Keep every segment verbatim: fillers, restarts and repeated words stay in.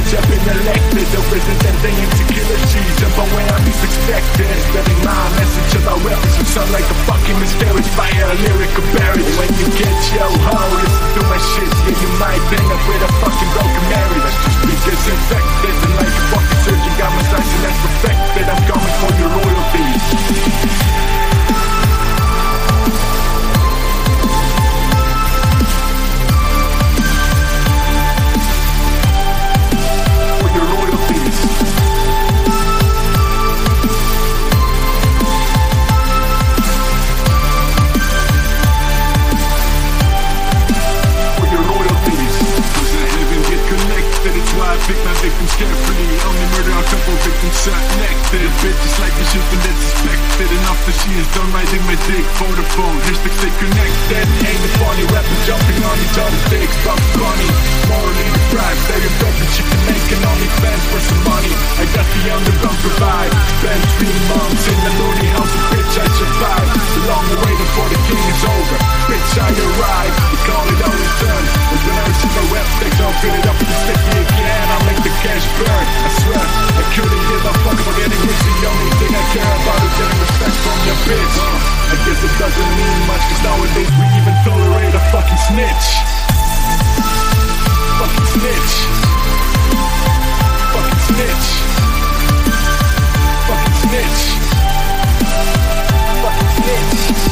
bitch, I've been elected the resident aim to kill a cheese. And but when I'm least expected, spreading my message about rappers who sound like a fucking mysterious fire, a lyrical barrier. When you get your hoe, listen to my shit. Yeah, you might bang up with a fucking broken marriage. That's just because infected. And like a fucking surgeon, got my size and that's perfected. I'm coming for your royalties. Pick my victims carefully. Only murder a couple victims shot nectar. Bitch is like a shit and that's suspected. And after she is done riding my dick for the phone, hashtag stay connected. Ain't the funny rappers jumping on each other's dicks. Bugs Bunny, morally deprived. Stay a dope and chicken making only fans for some money. I got the underground provide. Spent three months in the loony house and bitch I survived. The long waiting for the king is over. Bitch I arrived. We call it all return. And when I receive my rap stakes, I'll fill it up with the sticky again. I'll make the cash burn. I swear, I couldn't give a fuck about getting rich. The only thing I care about is getting respect from your bitch. uh, I guess it doesn't mean much, cause nowadays we even tolerate a fucking snitch. Fucking snitch. Fucking snitch. Fucking snitch. Fucking snitch.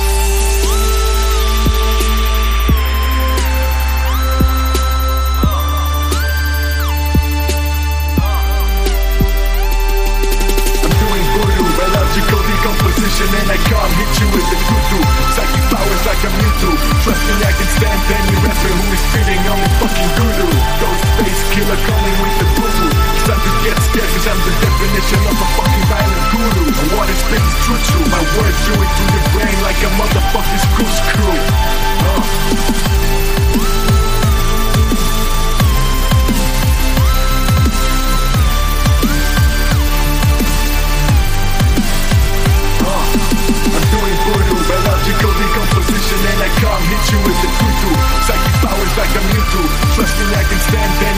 Decomposition and I can't hit you with the tutu. Psychic powers like a Mewtwo. Trust me, I can stand any rapper who is spitting on the fucking voodoo. Ghostface killer coming with the boo-boo. Start to get scared cause I'm the definition of a fucking violent guru. And what is spit is true true. My words do it through your brain like a motherfucking screw screw. uh. Decomposition and I can't hit you with the tutu. Psychic powers like a Mewtwo. Trust me, I can stand